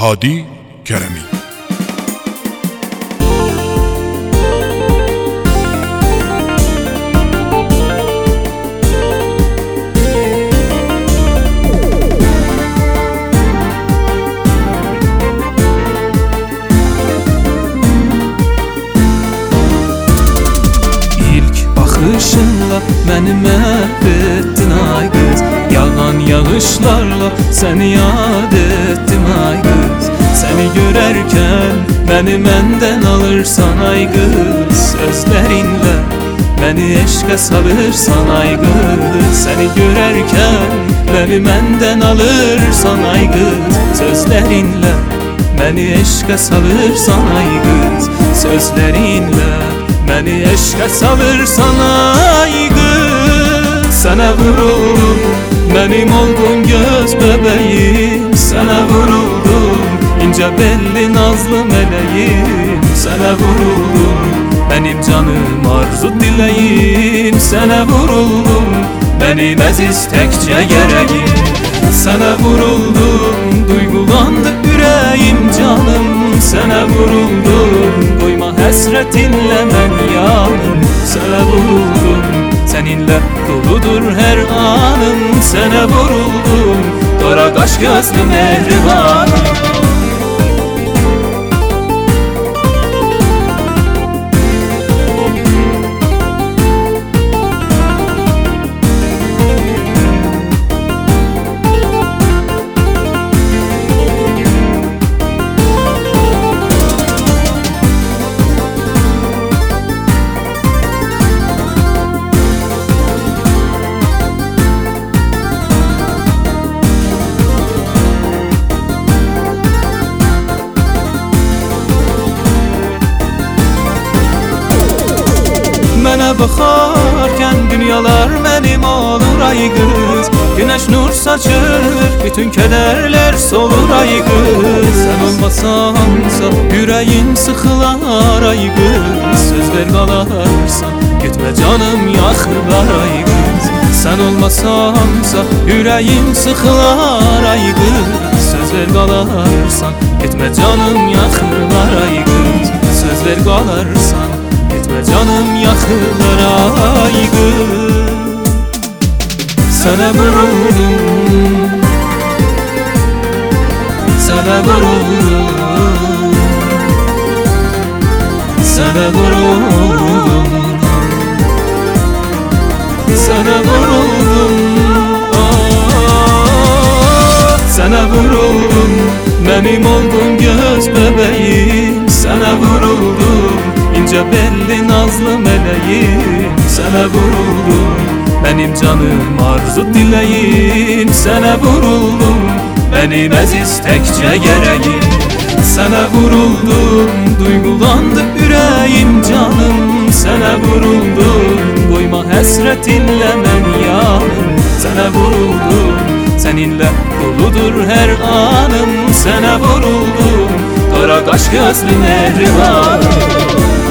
Hadi Keremi. Bakışınla məni məhv ettin ay qız, yağan yağışlarla səni yad etdim ay qız. Səni görərkən məni məndən alırsan ay qız, sözlərinlə məni eşqə salırsan ay qız. Səni görərkən məni məndən alırsan ay qız, sözlərinlə məni eşqə salırsan ay qız. Sözlərinlə məni eşqə salırsan ay qız. Sənə vuruldum, mənim oldun göz bəbəyim. Sənə vuruldum, incə belli nazlı mələyim. Sənə vuruldum, mənim canım arzu diləyim. Sənə vuruldum, mənim əziz təkcə gərəyim. Sənə vuruldum, duygulandı ürəyim canım. Sənə vuruldum, qoyma həsrətinlə mən yanım. Sənə vuruldum, səninlə doludur hər anım. Sənə vuruldum, qara qaş gözlü mehribanım. Mənə baxarkən dünyalar mənim olur ay qız. Günəş nur saçır, bütün kədərlər solur ay qız. Sən olmasansa ürəyim sıxılar ay qız. Söz ver qalarsan, getmə canım yaxılar ay qız. Sən olmasansa ürəyim sıxılar ay qız. Söz ver qalarsan, getmə canım yaxılar ay qız. Söz ver qalarsan, getmə canım yaxılar ay qız. Sənə vuruldum, sənə vuruldum, sənə vuruldum, sənə vuruldum, sənə vuruldum, mənim oldun göz bəbəyim. Sənə vuruldum, incə belli nazlı mələyim. Sənə vuruldum, mənim canım arzu diləyim. Sənə vuruldum, mənim əziz təkcə gərəyim. Sənə vuruldum, duygulandı ürəyim canım. Sənə vuruldum, qoyma həsrətinlə mən yanım. Sənə vuruldum, səninlə doludur hər anım. Sənə vuruldum, qara qaş gözlü mehribanım.